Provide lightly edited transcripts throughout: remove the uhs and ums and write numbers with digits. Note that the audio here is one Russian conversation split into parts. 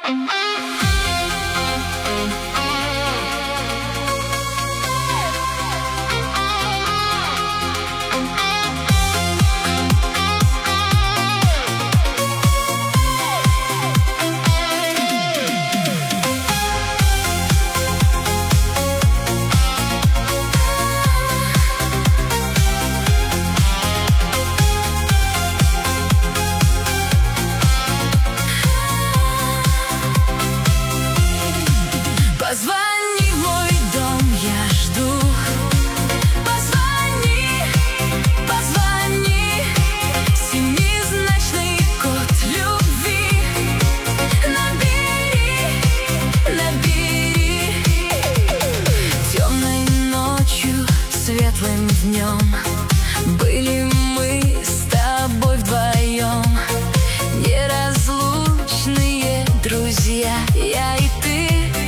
Позвони в мой дом, я жду. Позвони, позвони. Семизначный код любви. Набери, набери. Темной ночью, светлым днем были мы с тобой вдвоем. Неразлучные друзья, я и ты.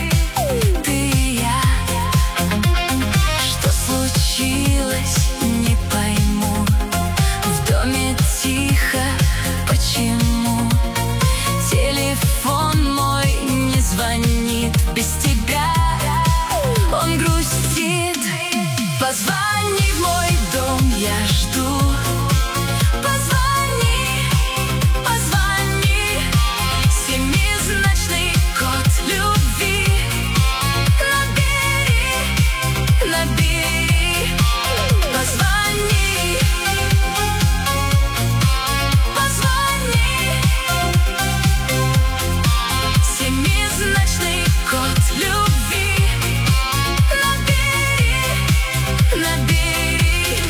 Не пойму, в доме тихо, почему телефон мой не звонит без тебя, он грустит. Позвони в мой дом, я жду. Позвони, позвони. Семизначный код любви. Набери, набери. Позвони, позвони. Семизначный код любви. Набери, набери.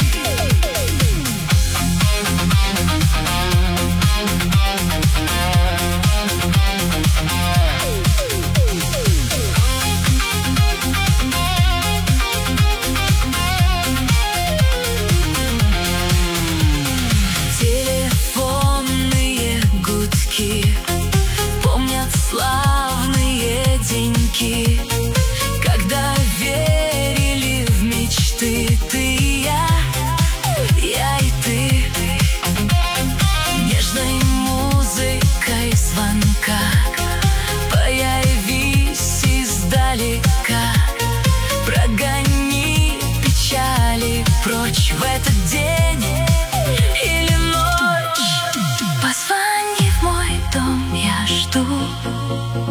Помнят славные деньки, когда верили в мечты. Ты и я и ты. Нежной музыкой звонка появись издалека. Прогони печали прочь в этот день или ночь. Позвони в мой дом, я жду.